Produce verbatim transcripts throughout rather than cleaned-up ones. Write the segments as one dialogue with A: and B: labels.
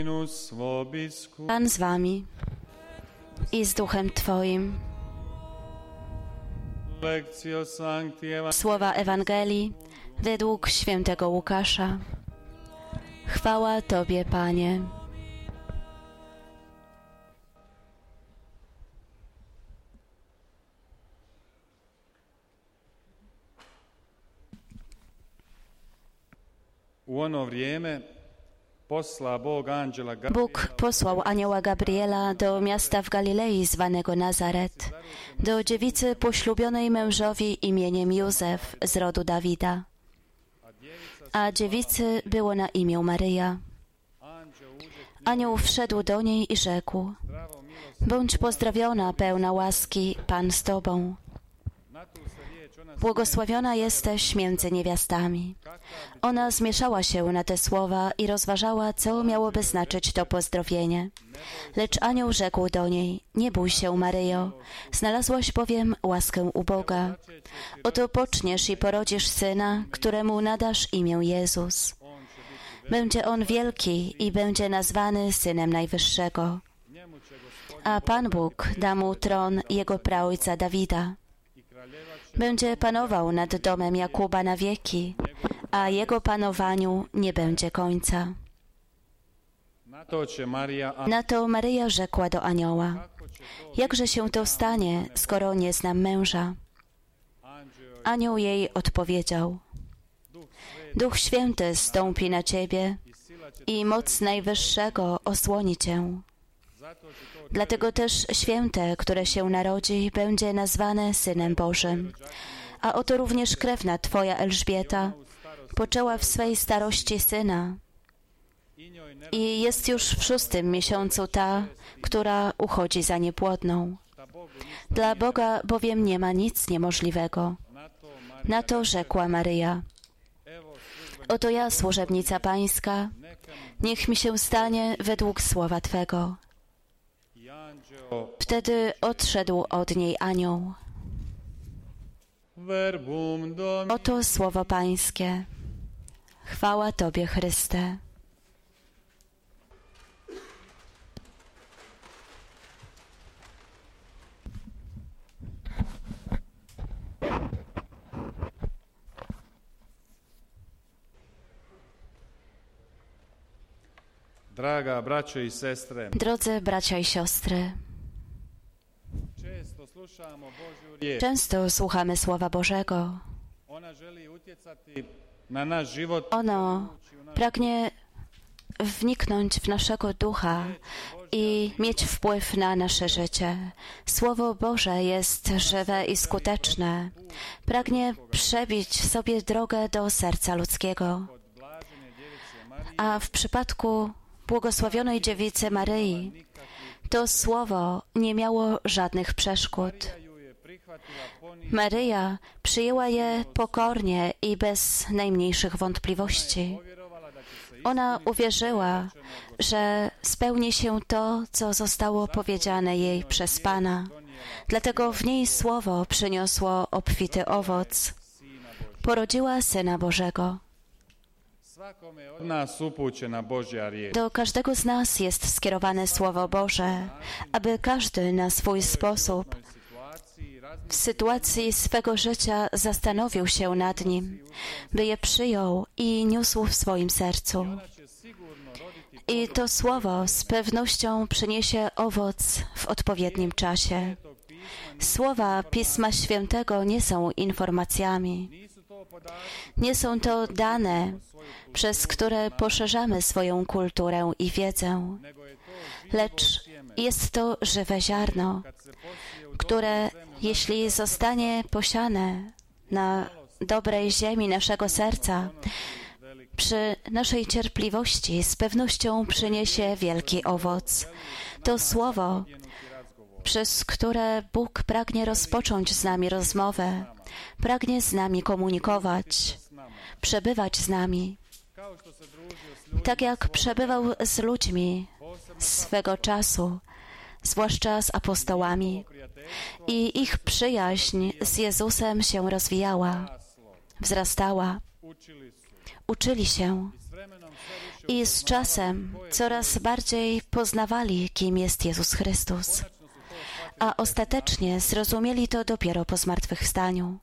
A: Pan z wami i z duchem Twoim. Słowa Ewangelii według świętego Łukasza. Chwała Tobie, Panie. Bóg posłał anioła Gabriela do miasta w Galilei zwanego Nazaret, do dziewicy poślubionej mężowi imieniem Józef z rodu Dawida. A dziewicy było na imię Maryja. Anioł wszedł do niej i rzekł: bądź pozdrowiona, pełna łaski, Pan z Tobą. Błogosławiona jesteś między niewiastami. Ona zmieszała się na te słowa i rozważała, co miałoby znaczyć to pozdrowienie. Lecz anioł rzekł do niej: nie bój się, Maryjo, znalazłaś bowiem łaskę u Boga. Oto poczniesz i porodzisz syna, któremu nadasz imię Jezus. Będzie on wielki i będzie nazwany Synem Najwyższego. A Pan Bóg da mu tron jego praojca Dawida. Będzie panował nad domem Jakuba na wieki, a jego panowaniu nie będzie końca. Na to Maryja rzekła do anioła: jakże się to stanie, skoro nie znam męża? Anioł jej odpowiedział: Duch Święty zstąpi na ciebie i moc Najwyższego osłoni cię. Dlatego też święte, które się narodzi, będzie nazwane Synem Bożym. A oto również krewna Twoja Elżbieta poczęła w swej starości syna i jest już w szóstym miesiącu ta, która uchodzi za niepłodną. Dla Boga bowiem nie ma nic niemożliwego. Na to rzekła Maryja: oto ja, służebnica Pańska, niech mi się stanie według słowa Twego. Wtedy odszedł od niej anioł. Oto słowo Pańskie. Chwała Tobie, Chryste.
B: Draga braćo i sestre,
A: Drodzy bracia i siostry, często słuchamy Słowa Bożego. Ono pragnie wniknąć w naszego ducha i mieć wpływ na nasze życie. Słowo Boże jest żywe i skuteczne. Pragnie przebić sobie drogę do serca ludzkiego. A w przypadku błogosławionej dziewicy Maryi to słowo nie miało żadnych przeszkód. Maryja przyjęła je pokornie i bez najmniejszych wątpliwości. Ona uwierzyła, że spełni się to, co zostało powiedziane jej przez Pana. Dlatego w niej słowo przyniosło obfity owoc. Porodziła Syna Bożego. Do każdego z nas jest skierowane Słowo Boże, aby każdy na swój sposób w sytuacji swego życia zastanowił się nad nim, by je przyjął i niósł w swoim sercu. I to Słowo z pewnością przyniesie owoc w odpowiednim czasie. Słowa Pisma Świętego nie są informacjami. Nie są to dane, przez które poszerzamy swoją kulturę i wiedzę, lecz jest to żywe ziarno, które, jeśli zostanie posiane na dobrej ziemi naszego serca, przy naszej cierpliwości z pewnością przyniesie wielki owoc. To słowo, przez które Bóg pragnie rozpocząć z nami rozmowę, pragnie z nami komunikować, przebywać z nami. Tak jak przebywał z ludźmi swego czasu, zwłaszcza z apostołami. I ich przyjaźń z Jezusem się rozwijała, wzrastała. Uczyli się I z czasem coraz bardziej poznawali, kim jest Jezus Chrystus, a ostatecznie zrozumieli to dopiero po zmartwychwstaniu.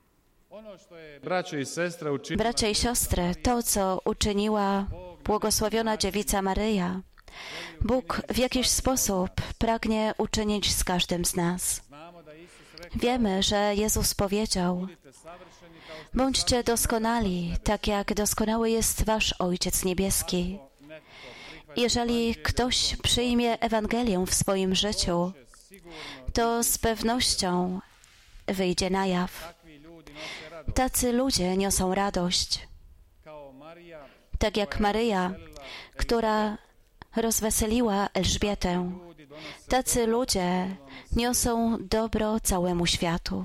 A: Bracia i siostry, to, co uczyniła błogosławiona dziewica Maryja, Bóg w jakiś sposób pragnie uczynić z każdym z nas. Wiemy, że Jezus powiedział: bądźcie doskonali, tak jak doskonały jest wasz Ojciec Niebieski. Jeżeli ktoś przyjmie Ewangelię w swoim życiu, to z pewnością wyjdzie na jaw. Tacy ludzie niosą radość. Tak jak Maryja, która rozweseliła Elżbietę. Tacy ludzie niosą dobro całemu światu.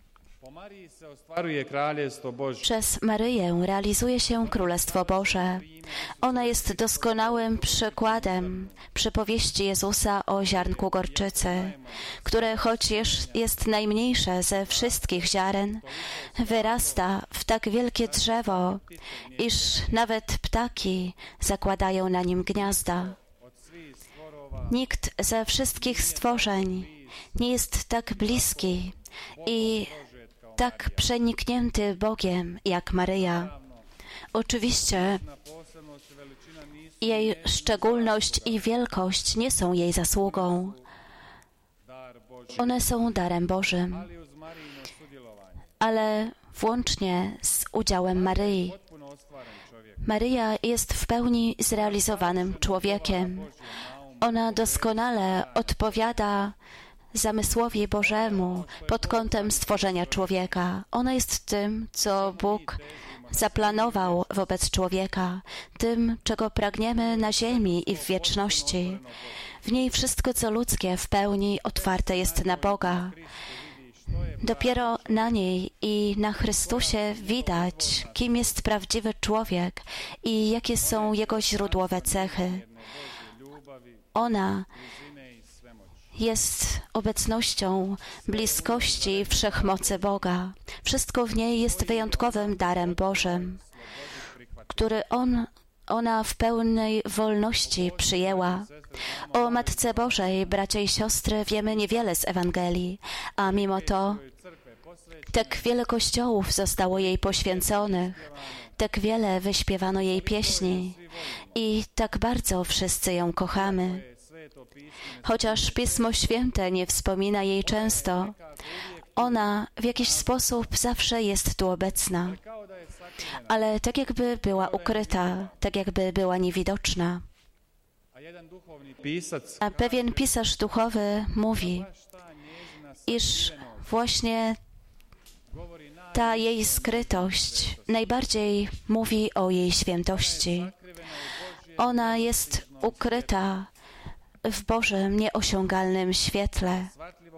A: Przez Maryję realizuje się Królestwo Boże. Ona jest doskonałym przykładem przypowieści Jezusa o ziarnku gorczycy, które choć jest najmniejsze ze wszystkich ziaren, wyrasta w tak wielkie drzewo, iż nawet ptaki zakładają na nim gniazda. Nikt ze wszystkich stworzeń nie jest tak bliski i tak przeniknięty Bogiem jak Maryja. Oczywiście jej szczególność i wielkość nie są jej zasługą. One są darem Bożym, ale włącznie z udziałem Maryi. Maryja jest w pełni zrealizowanym człowiekiem. Ona doskonale odpowiada zamysłowi Bożemu pod kątem stworzenia człowieka. Ona jest tym, co Bóg zaplanował wobec człowieka, tym, czego pragniemy na ziemi i w wieczności. W niej wszystko, co ludzkie, w pełni otwarte jest na Boga. Dopiero na niej i na Chrystusie widać, kim jest prawdziwy człowiek i jakie są jego źródłowe cechy. Ona jest obecnością bliskości wszechmocy Boga. Wszystko w niej jest wyjątkowym darem Bożym, który On, ona w pełnej wolności przyjęła. O Matce Bożej, bracia i siostry, wiemy niewiele z Ewangelii, a mimo to tak wiele kościołów zostało jej poświęconych, tak wiele wyśpiewano jej pieśni i tak bardzo wszyscy ją kochamy. Chociaż Pismo Święte nie wspomina jej często, ona w jakiś sposób zawsze jest tu obecna, ale tak jakby była ukryta, tak jakby była niewidoczna. A pewien pisarz duchowy mówi, iż właśnie ta jej skrytość najbardziej mówi o jej świętości. Ona jest ukryta w Bożym nieosiągalnym świetle.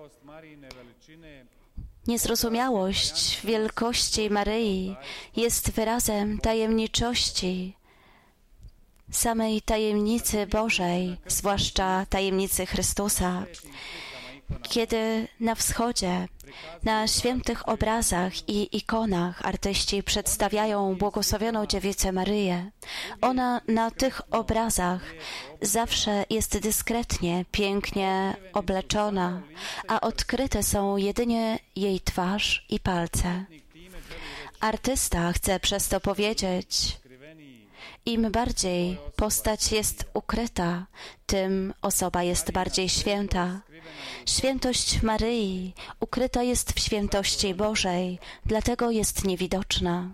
A: Niezrozumiałość wielkości Maryi jest wyrazem tajemniczości, samej tajemnicy Bożej, zwłaszcza tajemnicy Chrystusa. Kiedy na wschodzie, na świętych obrazach i ikonach artyści przedstawiają błogosławioną dziewicę Maryję, ona na tych obrazach zawsze jest dyskretnie, pięknie obleczona, a odkryte są jedynie jej twarz i palce. Artysta chce przez to powiedzieć, im bardziej postać jest ukryta, tym osoba jest bardziej święta. Świętość Maryi ukryta jest w świętości Bożej, dlatego jest niewidoczna.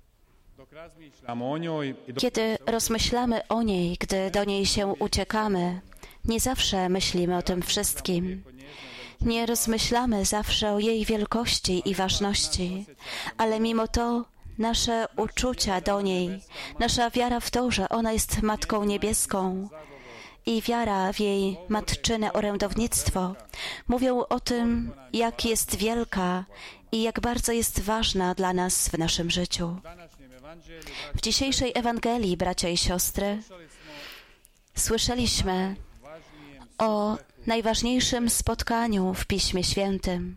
A: Kiedy rozmyślamy o niej, gdy do niej się uciekamy, nie zawsze myślimy o tym wszystkim. Nie rozmyślamy zawsze o jej wielkości i ważności, ale mimo to nasze uczucia do niej, nasza wiara w to, że ona jest Matką Niebieską i wiara w jej matczyne orędownictwo mówią o tym, jak jest wielka i jak bardzo jest ważna dla nas w naszym życiu. W dzisiejszej Ewangelii, bracia i siostry, słyszeliśmy o najważniejszym spotkaniu w Piśmie Świętym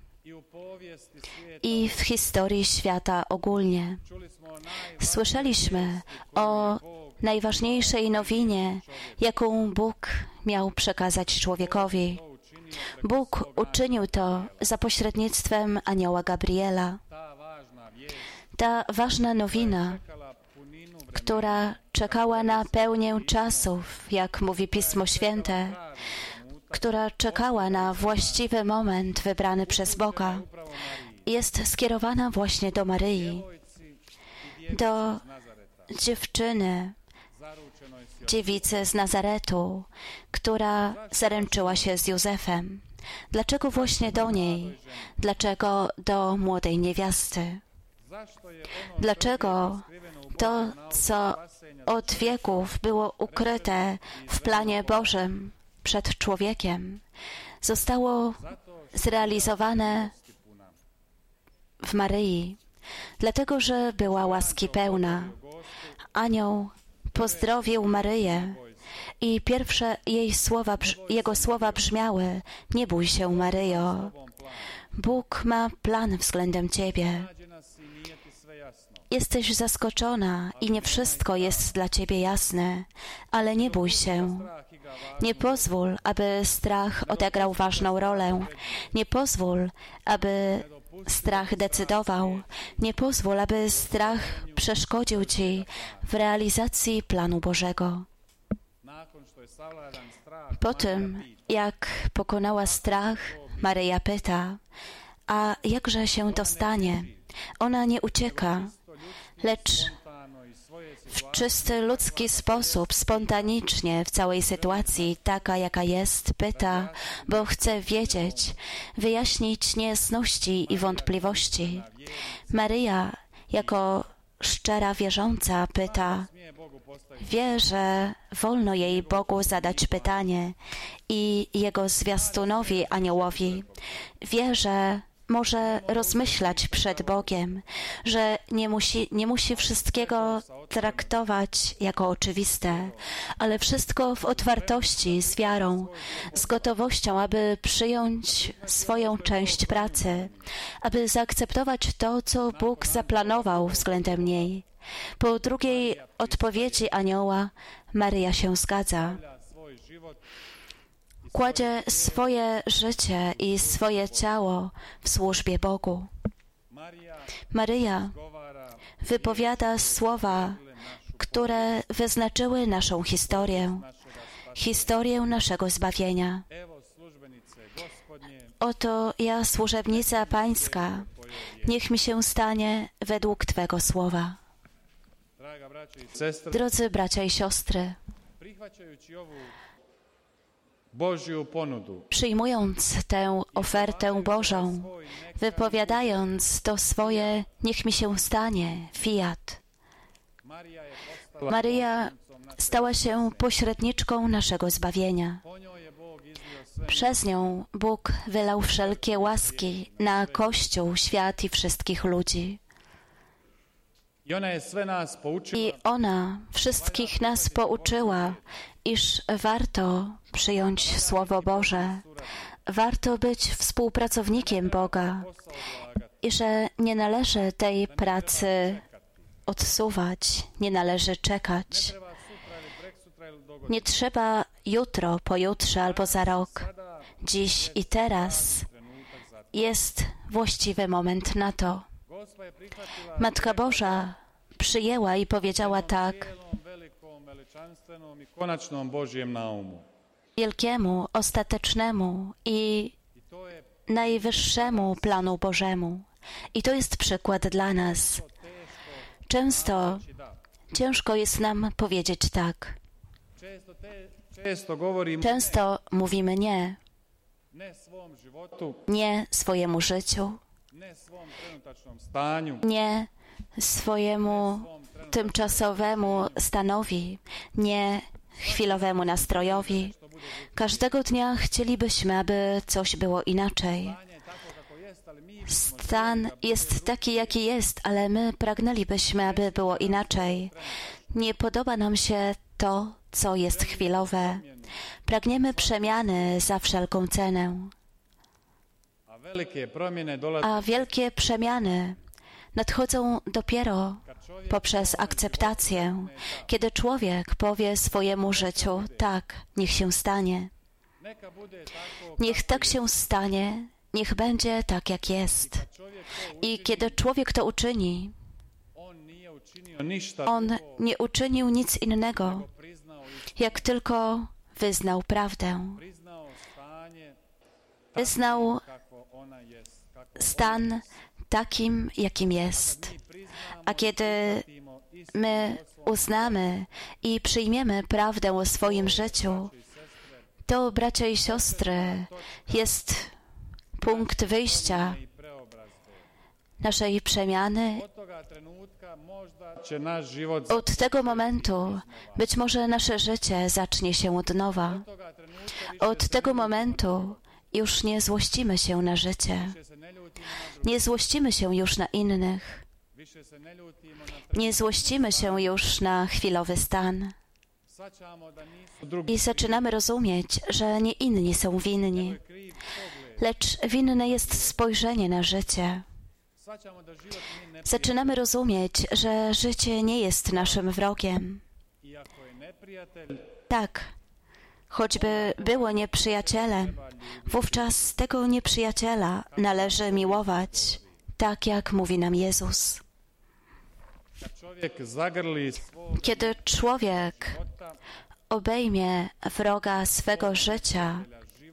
A: i w historii świata ogólnie. Słyszeliśmy o najważniejszej nowinie, jaką Bóg miał przekazać człowiekowi. Bóg uczynił to za pośrednictwem anioła Gabriela. Ta ważna nowina, która czekała na pełnię czasów, jak mówi Pismo Święte, która czekała na właściwy moment wybrany przez Boga, jest skierowana właśnie do Maryi, do dziewczyny, dziewicy z Nazaretu, która zaręczyła się z Józefem. Dlaczego właśnie do niej? Dlaczego do młodej niewiasty? Dlaczego to, co od wieków było ukryte w planie Bożym przed człowiekiem, zostało zrealizowane w Maryi? Dlatego, że była łaski pełna. Anioł pozdrowił Maryję i pierwsze jej słowa, jego słowa brzmiały: nie bój się, Maryjo, Bóg ma plan względem ciebie. Jesteś zaskoczona i nie wszystko jest dla ciebie jasne, ale nie bój się. Nie pozwól, aby strach odegrał ważną rolę. Nie pozwól, aby strach decydował. Nie pozwól, aby strach przeszkodził ci w realizacji planu Bożego. Po tym, jak pokonała strach, Maryja pyta: a jakże się to stanie? Ona nie ucieka, lecz w czysty ludzki sposób, spontanicznie w całej sytuacji, taka jaka jest, pyta, bo chce wiedzieć, wyjaśnić niejasności i wątpliwości. Maryja, jako szczera wierząca, pyta, wie, że wolno jej Bogu zadać pytanie i Jego zwiastunowi, aniołowi. Wie, że może rozmyślać przed Bogiem, że nie musi, nie musi wszystkiego traktować jako oczywiste, ale wszystko w otwartości, z wiarą, z gotowością, aby przyjąć swoją część pracy, aby zaakceptować to, co Bóg zaplanował względem niej. Po drugiej odpowiedzi anioła Maryja się zgadza. Kładzie swoje życie i swoje ciało w służbie Bogu. Maryja wypowiada słowa, które wyznaczyły naszą historię, historię naszego zbawienia. Oto ja, służebnica Pańska, niech mi się stanie według Twego słowa. Drodzy bracia i siostry, przyjmując tę ofertę Bożą, wypowiadając to swoje, niech mi się stanie, fiat, Maryja stała się pośredniczką naszego zbawienia. Przez nią Bóg wylał wszelkie łaski na Kościół, świat i wszystkich ludzi. I ona wszystkich nas pouczyła, iż warto przyjąć Słowo Boże, warto być współpracownikiem Boga i że nie należy tej pracy odsuwać, nie należy czekać. Nie trzeba jutro, pojutrze albo za rok. Dziś i teraz jest właściwy moment na to. Matka Boża przyjęła i powiedziała tak: wielkiemu, ostatecznemu i najwyższemu planu Bożemu. I to jest przykład dla nas. Często ciężko jest nam powiedzieć tak. Często mówimy nie. Nie swojemu życiu. Nie swojemu tymczasowemu stanowi. Nie chwilowemu nastrojowi. Każdego dnia chcielibyśmy, aby coś było inaczej. Stan jest taki, jaki jest, ale my pragnęlibyśmy, aby było inaczej. Nie podoba nam się to, co jest chwilowe. Pragniemy przemiany za wszelką cenę. A wielkie przemiany nadchodzą dopiero poprzez akceptację, kiedy człowiek powie swojemu życiu, tak, niech się stanie. Niech tak się stanie, niech będzie tak, jak jest. I kiedy człowiek to uczyni, on nie uczynił nic innego, jak tylko wyznał prawdę. Wyznał stan takim, jakim jest. A kiedy my uznamy i przyjmiemy prawdę o swoim życiu, to, bracia i siostry, jest punkt wyjścia naszej przemiany. Od tego momentu być może nasze życie zacznie się od nowa. Od tego momentu już nie złościmy się na życie. Nie złościmy się już na innych. Nie złościmy się już na chwilowy stan. I zaczynamy rozumieć, że nie inni są winni, lecz winne jest spojrzenie na życie. Zaczynamy rozumieć, że życie nie jest naszym wrogiem. Tak, choćby było nieprzyjacielem, wówczas tego nieprzyjaciela należy miłować, tak jak mówi nam Jezus. Kiedy człowiek obejmie wroga swego życia,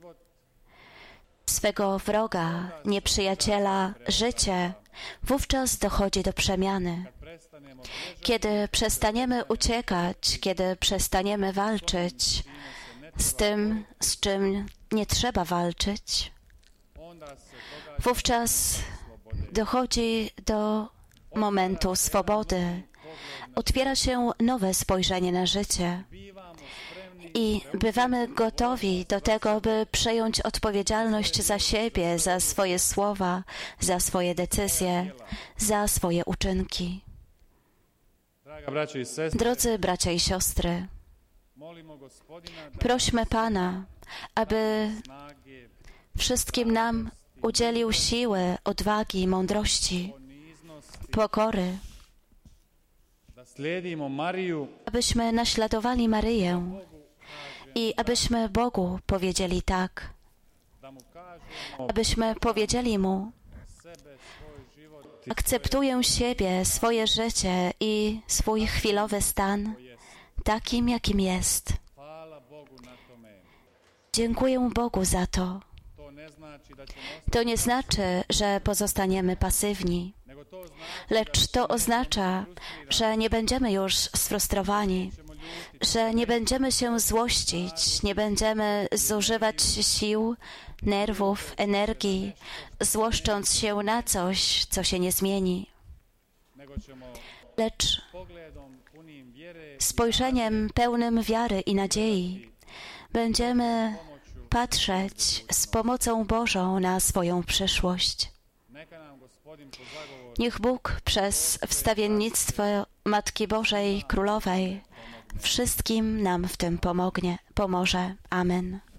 A: swego wroga, nieprzyjaciela życie, wówczas dochodzi do przemiany. Kiedy przestaniemy uciekać, kiedy przestaniemy walczyć z tym, z czym nie trzeba walczyć, wówczas dochodzi do momentu swobody. Otwiera się nowe spojrzenie na życie i bywamy gotowi do tego, by przejąć odpowiedzialność za siebie, za swoje słowa, za swoje decyzje, za swoje uczynki. Drodzy bracia i siostry, prośmy Pana, aby wszystkim nam udzielił siły, odwagi, mądrości, pokory, abyśmy naśladowali Maryję i abyśmy Bogu powiedzieli tak, abyśmy powiedzieli Mu: akceptuję siebie, swoje życie i swój chwilowy stan takim, jakim jest. Dziękuję Bogu za to. To nie znaczy, że pozostaniemy pasywni, lecz to oznacza, że nie będziemy już sfrustrowani, że nie będziemy się złościć, nie będziemy zużywać sił, nerwów, energii, złoszcząc się na coś, co się nie zmieni, lecz spojrzeniem pełnym wiary i nadziei będziemy patrzeć z pomocą Bożą na swoją przyszłość. Niech Bóg przez wstawiennictwo Matki Bożej Królowej wszystkim nam w tym pomognie, pomoże. Amen.